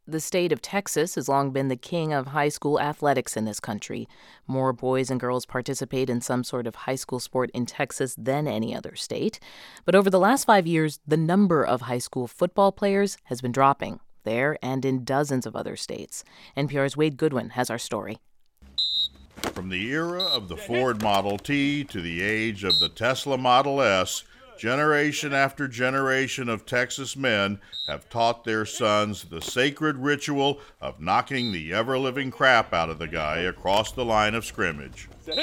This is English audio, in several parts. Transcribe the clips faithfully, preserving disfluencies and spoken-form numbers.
The state of Texas has long been the king of high school athletics in this country. More boys and girls participate in some sort of high school sport in Texas than any other state. But over the last five years, the number of high school football players has been dropping there and in dozens of other states. N P R's Wade Goodwin has our story. From the era of the Ford Model T to the age of the Tesla Model S, generation after generation of Texas men have taught their sons the sacred ritual of knocking the ever-living crap out of the guy across the line of scrimmage. Get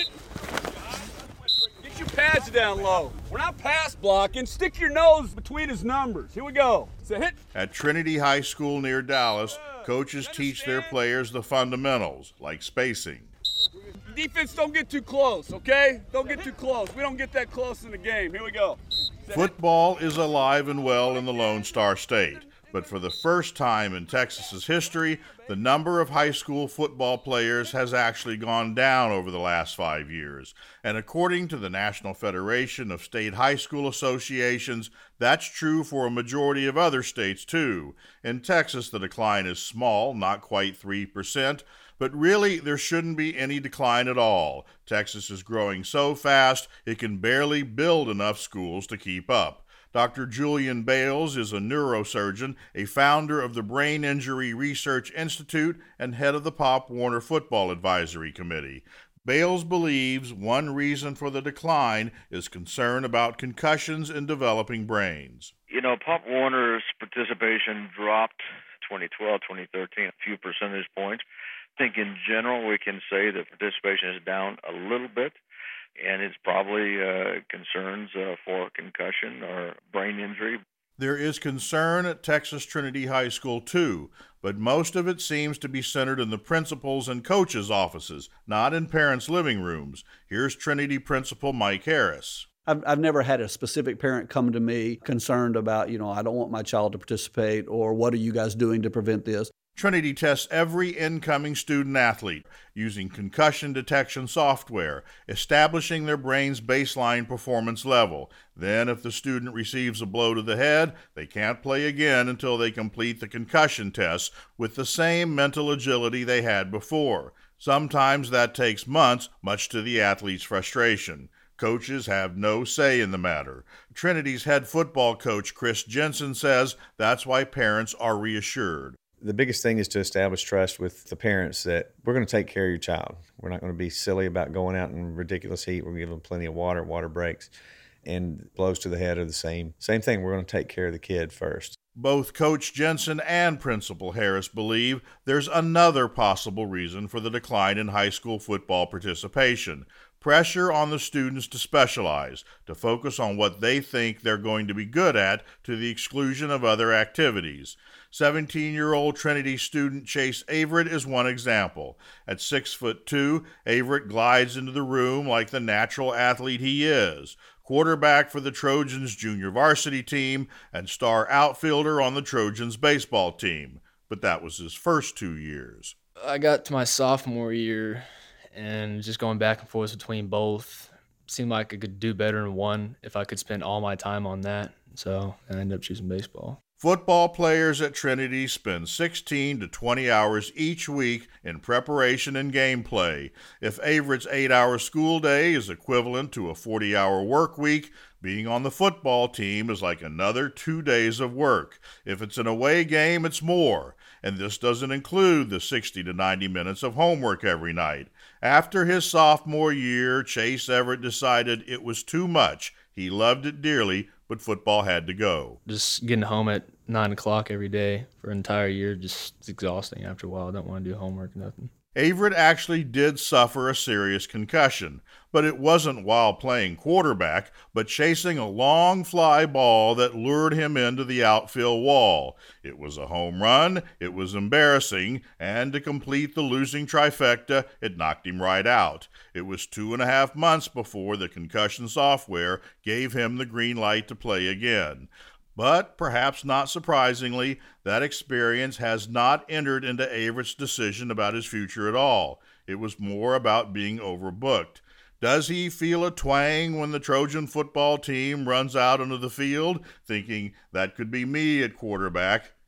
your pads down low. We're not pass blocking. Stick your nose between his numbers. Here we go. Sit. At Trinity High School near Dallas, coaches teach their players the fundamentals, like spacing. Defense, don't get too close, okay? Don't get too close. We don't get that close in the game. Here we go. Football is alive and well in the Lone Star State, but for the first time in Texas's history, the number of high school football players has actually gone down over the last five years. And according to the National Federation of State High School Associations, that's true for a majority of other states too. In Texas, the decline is small, not quite three percent. But really, there shouldn't be any decline at all. Texas is growing so fast, it can barely build enough schools to keep up. Doctor Julian Bales is a neurosurgeon, a founder of the Brain Injury Research Institute, and head of the Pop Warner Football Advisory Committee. Bales believes one reason for the decline is concern about concussions in developing brains. You know, Pop Warner's participation dropped twenty twelve, twenty thirteen, a few percentage points. I think in general we can say that participation is down a little bit, and it's probably uh, concerns uh, for concussion or brain injury. There is concern at Texas Trinity High School too, but most of it seems to be centered in the principals' and coaches' offices, not in parents' living rooms. Here's Trinity principal Mike Harris. I've, I've never had a specific parent come to me concerned about, you know, I don't want my child to participate, or what are you guys doing to prevent this? Trinity tests every incoming student-athlete using concussion detection software, establishing their brain's baseline performance level. Then, if the student receives a blow to the head, they can't play again until they complete the concussion tests with the same mental agility they had before. Sometimes that takes months, much to the athlete's frustration. Coaches have no say in the matter. Trinity's head football coach, Chris Jensen, says that's why parents are reassured. The biggest thing is to establish trust with the parents that we're going to take care of your child. We're not going to be silly about going out in ridiculous heat. We're going to give them plenty of water, water breaks, and blows to the head are the same. Same thing, we're going to take care of the kid first. Both Coach Jensen and Principal Harris believe there's another possible reason for the decline in high school football participation. Pressure on the students to specialize, to focus on what they think they're going to be good at to the exclusion of other activities. seventeen-year-old Trinity student Chase Averett is one example. At six foot two, Averett glides into the room like the natural athlete he is. Quarterback for the Trojans junior varsity team and star outfielder on the Trojans baseball team. But that was his first two years. I got to my sophomore year, and just going back and forth between both seemed like I could do better in one if I could spend all my time on that. So I ended up choosing baseball. Football players at Trinity spend sixteen to twenty hours each week in preparation and gameplay. If Averett's eight-hour school day is equivalent to a forty-hour work week, being on the football team is like another two days of work. If it's an away game, it's more. And this doesn't include the sixty to ninety minutes of homework every night. After his sophomore year, Chase Averett decided it was too much. He loved it dearly, but football had to go. Just getting home at nine o'clock every day for an entire year, just it's exhausting after a while. I don't want to do homework or nothing. Averett actually did suffer a serious concussion, but it wasn't while playing quarterback, but chasing a long fly ball that lured him into the outfield wall. It was a home run, it was embarrassing, and to complete the losing trifecta, it knocked him right out. It was two and a half months before the concussion software gave him the green light to play again. But, perhaps not surprisingly, that experience has not entered into Averett's decision about his future at all. It was more about being overbooked. Does he feel a twang when the Trojan football team runs out onto the field, thinking, that could be me at quarterback?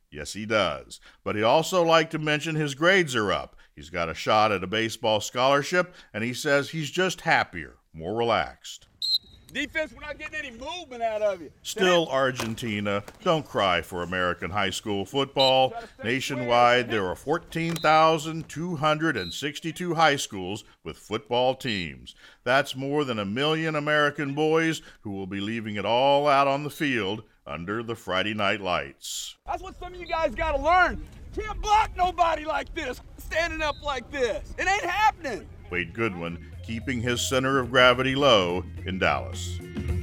Yes, he does. But he also liked to mention his grades are up. He's got a shot at a baseball scholarship, and he says he's just happier, more relaxed. Defense, we're not getting any movement out of you. Still, Argentina, don't cry for American high school football. Nationwide, there are fourteen thousand two hundred sixty-two high schools with football teams. That's more than a million American boys who will be leaving it all out on the field under the Friday night lights. That's what some of you guys got to learn. Can't block nobody like this, standing up like this. It ain't happening. Wade Goodwin, keeping his center of gravity low in Dallas.